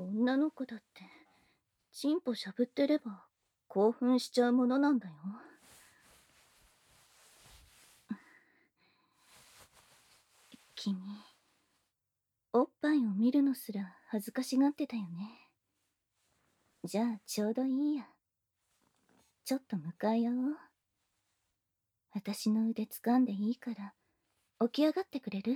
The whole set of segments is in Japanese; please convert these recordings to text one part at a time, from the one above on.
女の子だって、チンポしゃぶってれば興奮しちゃうものなんだよ。君、おっぱいを見るのすら恥ずかしがってたよね。じゃあちょうどいいや。ちょっと向かい合おう。私の腕掴んでいいから起き上がってくれる？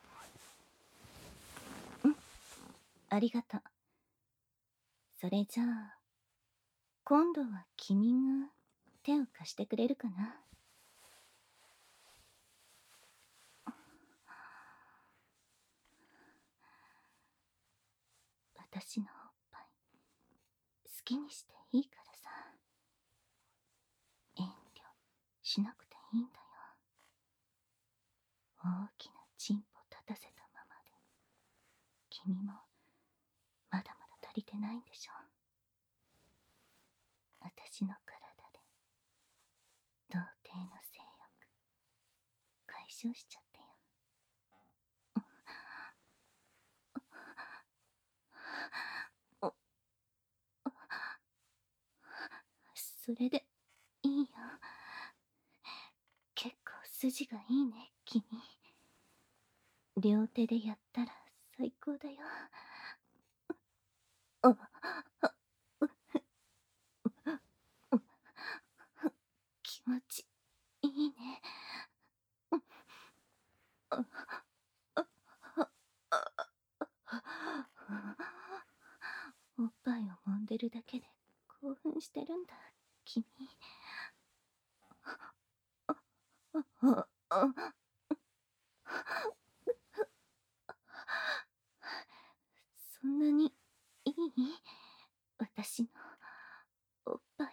うん、ありがとう。それじゃあ今度は君が手を貸してくれるかな。私のおっぱい好きにしていいからさ。遠慮しなくていいんだよ。大きなチンポ立たせたままで君もまだまだ足りてないんでしょ。私の体で童貞の性欲解消しちゃってよ。それでいいよ。結構筋がいいね、君。両手でやったら最高だよ。あ、気持ちいいね。おっぱいを揉んでるだけで興奮してるんだ、君。そんなにいい？私のおっぱい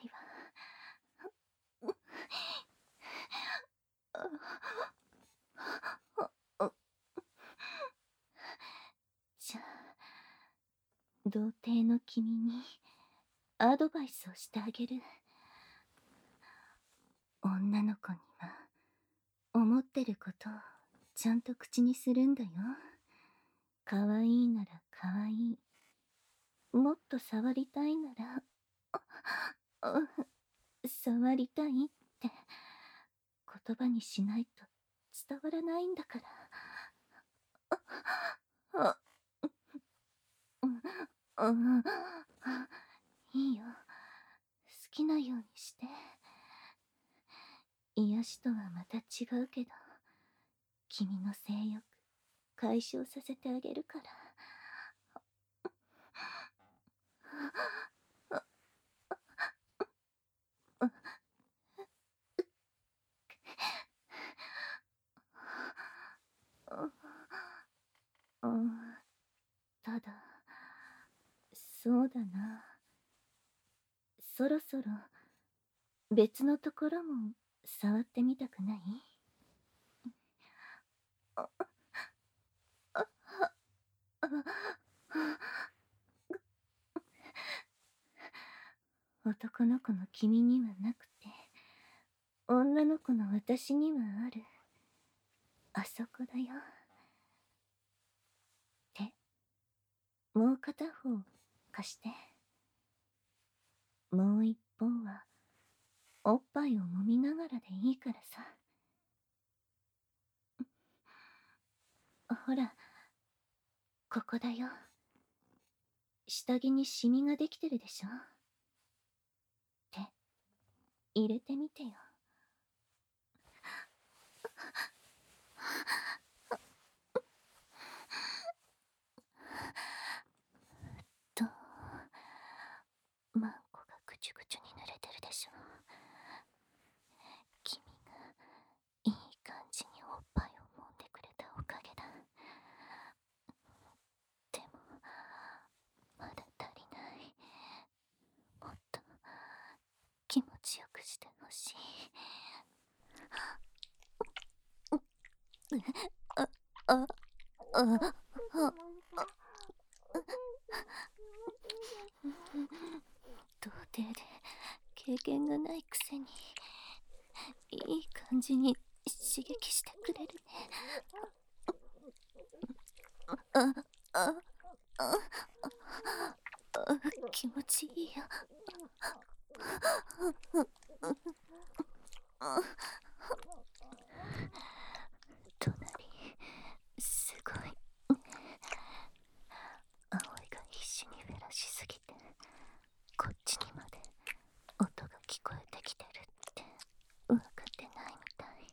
は。じゃあ童貞の君にアドバイスをしてあげる。女の子には思ってることをちゃんと口にするんだよ。可愛いなら可愛い、もっと触りたいなら触りたいって言葉にしないと伝わらないんだから。いいよ、好きなようにして。癒しとはまた違うけど君の性欲解消させてあげるから。うん、ただそうだな、そろそろ別のところも触ってみたくない？男の子の君にはなくて女の子の私にはある、あそこだよ。手、もう片方貸して。もう一方はおっぱいを揉みながらでいいからさ。ほら、ここだよ。下着にシミができてるでしょ。手、入れてみてよ。と、マンコがぐちゅぐちゅに濡れてるでしょ。君がいい感じにおっぱいを揉んでくれたおかげだ。でもまだ足りない。もっと気持ちよくしてほしい。あ、あ、あ、あ、童貞で経験がないくせにいい感じに刺激してくれるね。あ、あ、 気持ちいいよ。隣すごい。葵が必死にフェラしすぎてこっちにまで音が聞こえてきてるって分かってないみたい。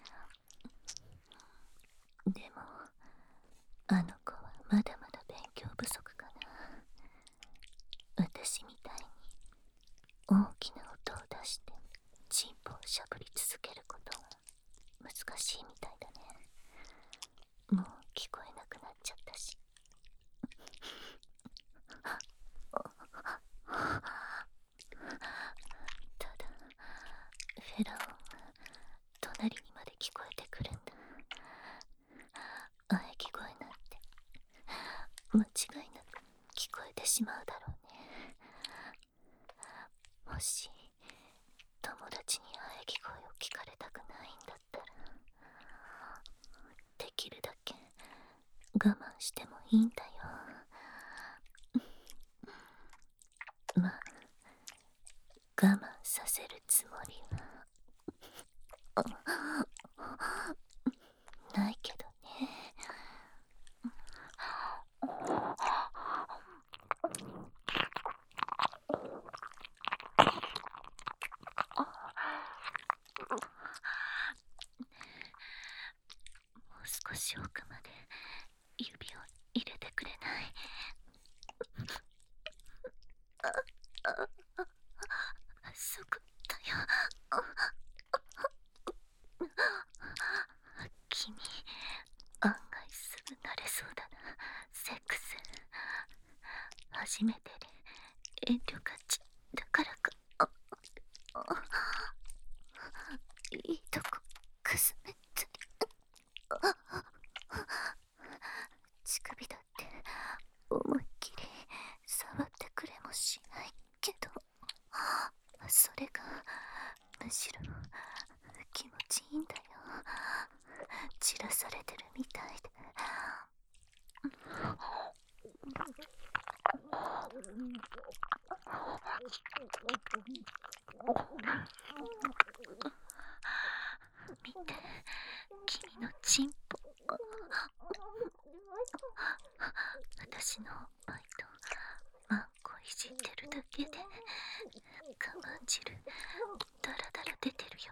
でもあの子はまだまだ勉強不足かな。私みたいに大きな音を出してチンポをしゃぶり続けることは難しいみたいだね。もう聞こえなくなっちゃったし。ただフェラオンは隣にまで聞こえてくるんだ。喘ぎ声なんて間違いなく聞こえてしまうだろうね。もし友達に喘ぎ声を聞かれたくないんだったらできるだけ我慢してもいいんだよ。まあ我慢させるつもりはないけどね。もう少し奥まで指を入れてくれない？そこだよ。君案外すぐ慣れそうだな。セックス初めてで遠慮がちだからか。いいとこくすめて。乳首だって思いっきり触ってくれもしないけど、それがむしろ気持ちいいんだよ。散らされてるみたいで。見て、君のチンポ。私のおっぱいとマンコいじってるだけで我慢汁ダラダラ出てるよ。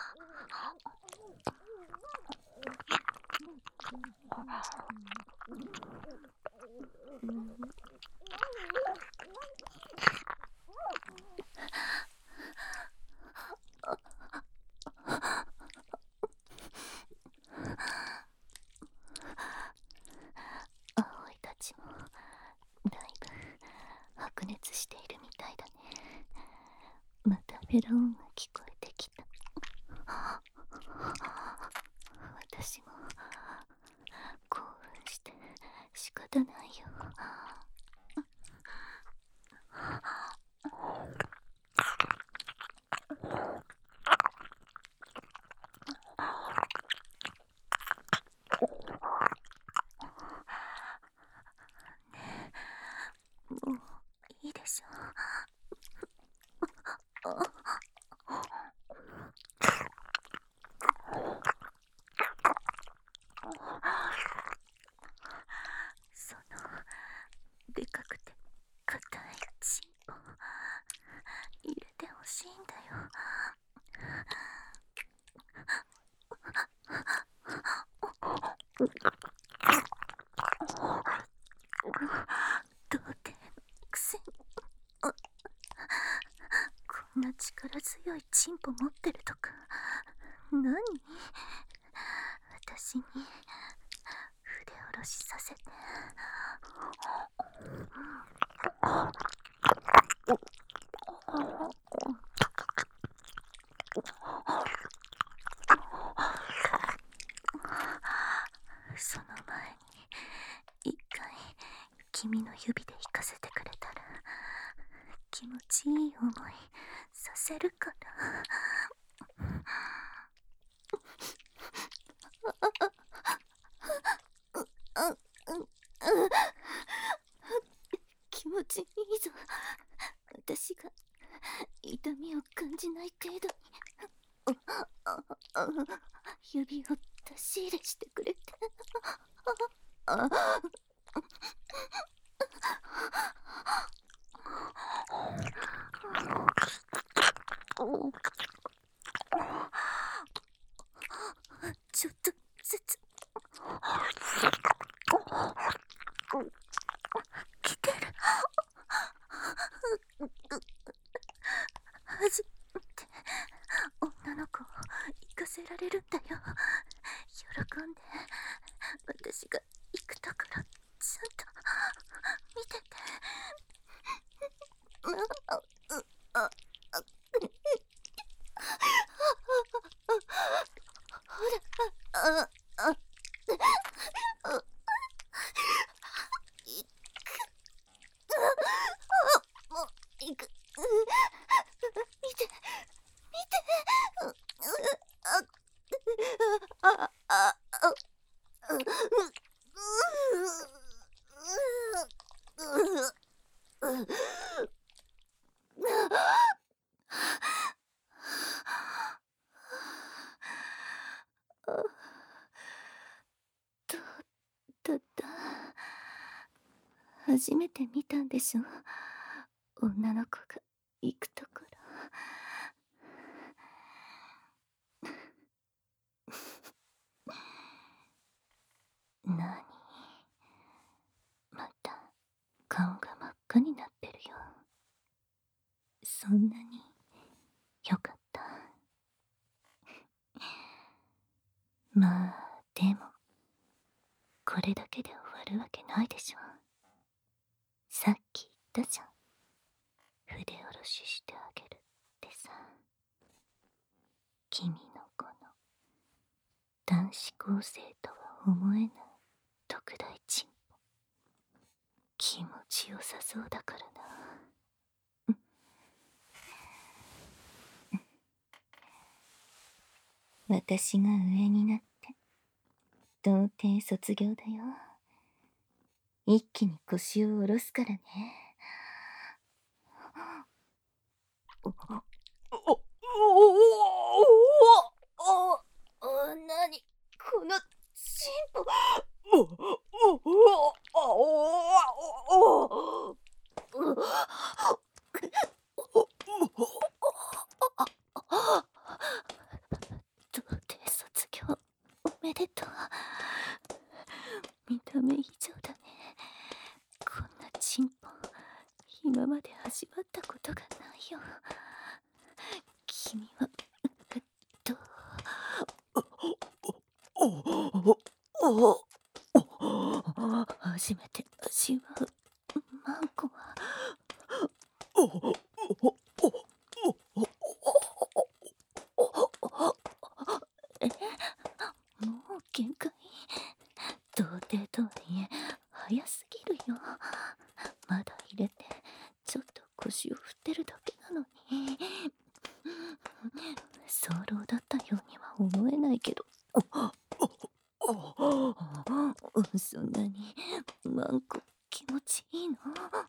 葵たちもだいぶ白熱しているみたいだね。またフェラオンが聞こえてきた。私も興奮して仕方ないよ。ねえ、もういいでしょ。そのでかくて硬いチンポ入れてほしいんだよ。どうってくせにこんな力強いチンポ持ってるとか何？私に筆下ろしさせて。その前に一回君の指で引かせてくれたら気持ちいい思いさせるから。 指を出し入れしてくれて。あちょっとずつ来てる。初めて女の子を行かせられるんだよ。喜んで私が行くところちゃんと見てて。ほら、もう行く。見て見て。どうだった？初めて見たんでしょ、女の子が行くところ。なに、また顔が真っ赤になってるよ。そんなによかった？まあでもこれだけで終わるわけないでしょ。さっき言ったじゃん、筆下ろししてあげるってさ。君のこの男子高生とは思えぬ特大チンポ、気持ちよさそうだからな。私が上になって童貞卒業だよ。一気に腰を下ろすからね。なにこのチンポ。童貞卒業おめでとう。見た目以上だね。こんなチンポ今まで味わったことがないよ。君はどう？初めて味わうマンコは。え、もう限界？童貞とはいえ早すぎるよ。まだ入れてちょっと腰を振ってるだけなのに。早漏だったようには思えないけど。そんなにマンコ気持ちいいの？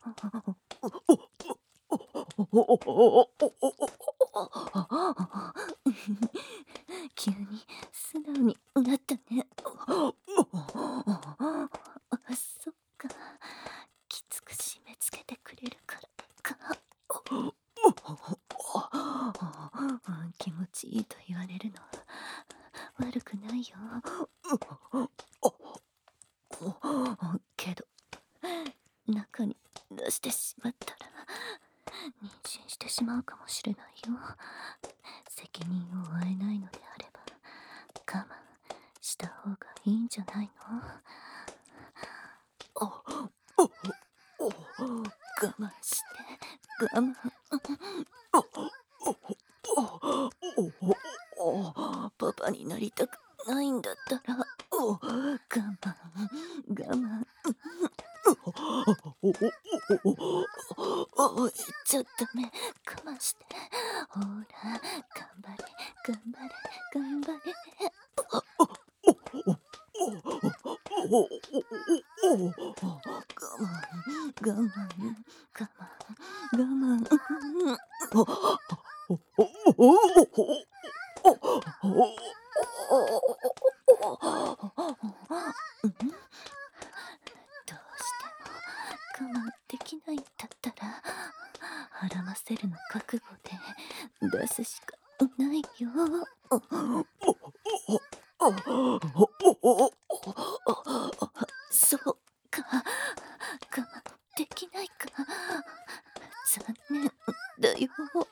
急に素直になったね。そっか、きつく締め付けてくれるからか。気持ちいいと言われるのは悪くないよ。けど中に出してしまったら妊娠してしまうかもしれないよ。責任を負えないのであれば我慢した方がいいんじゃないの？我慢して我慢。パパになりたくないんだったら我慢我慢。言っちゃダメ。我慢して。ほら頑張れ頑張れ頑張れ。我慢我慢我慢我慢。 我慢できないんだったら孕ませるの覚悟で出すしかないよ。そうか、我慢できないか。残念だよ。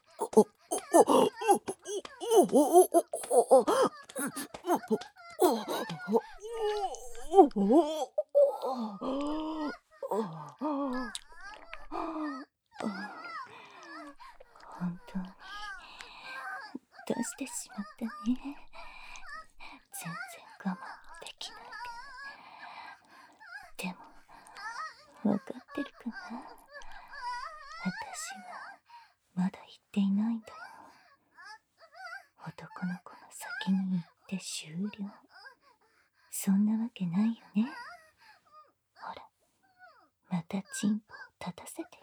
本当に出してしまったね。全然我慢もできない。でも分かってるかな。私はまだ言っていないんだよ。男の子が先に行って終了。そんなわけないよね。ほら、またチンポを立たせてよ。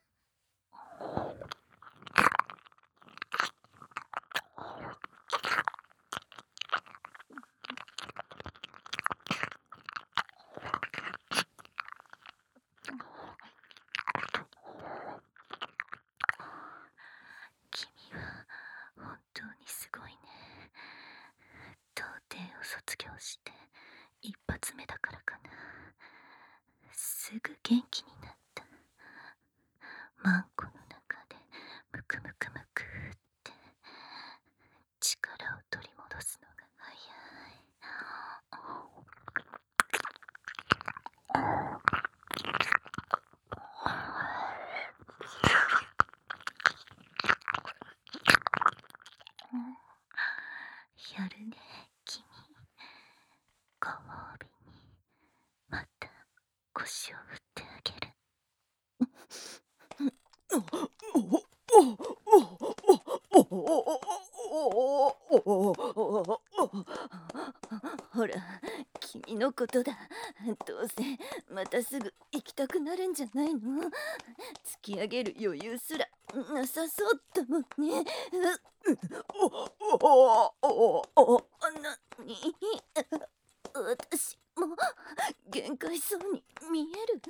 君は本当にすごいね。童貞を卒業して一発目だからかな。すぐ元気になった。マンコの中でムクムクムクって力を取り戻すのが早い。やるね、君。ご褒美にまた腰を振ってあげる。ほら、君のことだ。どうせまたすぐ行きたくなるんじゃないの？突き上げる余裕すらなさそうだもんね。なに？私も限界そうに見える？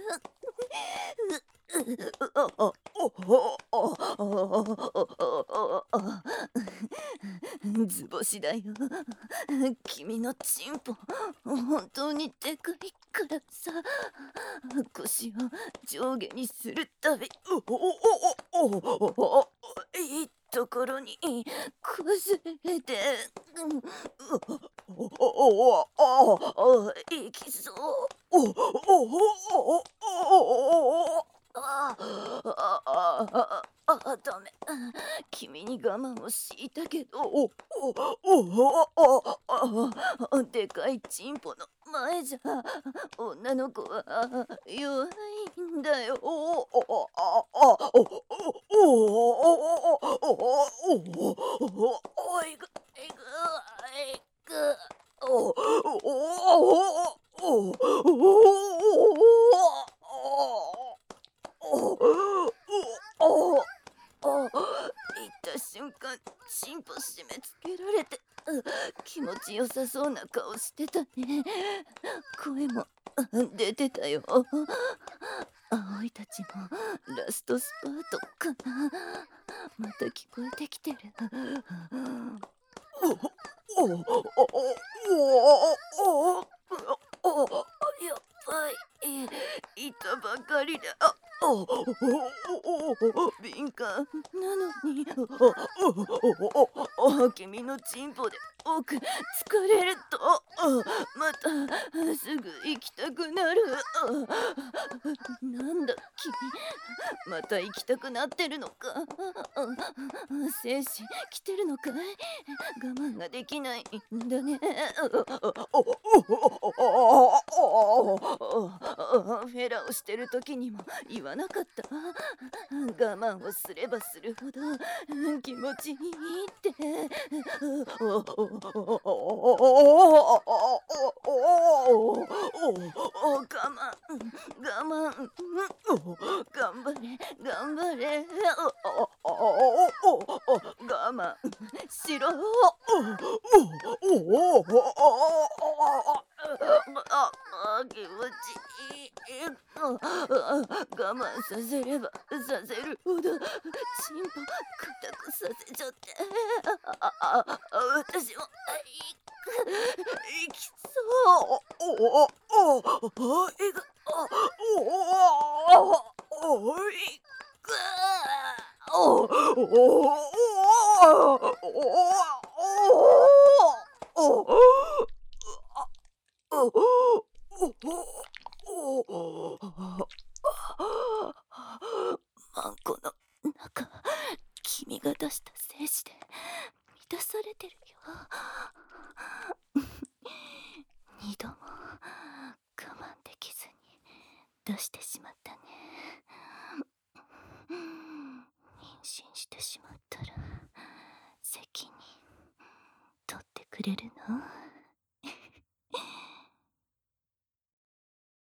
図星だよ。君のチンポ本当にでかいからさ、腰を上下にするたびいいところに崩れていきそう。ダメ。君に我慢を強いたけど、でかいチンポの前じゃ女の子は弱いんだよ。行った瞬間、チンポ締め付けられて気持ちよさそうな顔してたね。声も出てたよ。葵たちのラストスパートかな。また聞こえてきてる。やばい、いたばかりだ。敏感なのに君のチンポで奥疲れるとまたすぐ行きたくなる。なんだ君、また行きたくなってるのか。精子来てるのかい。我慢ができないんだね。フェラをしてる時にも言わなかった？我慢をすればするほど気持ちいいって。我慢、頑張れ頑張れ。我慢しろ。 気持ちいい。我慢させればさせるほど、チンポ固くさせちゃって。私も、いきそう。いく、いく。マンコの中、君が出した精子で満たされてるよ。二度も我慢できずに出してしまったね。妊娠してしまったら責任取ってくれるの？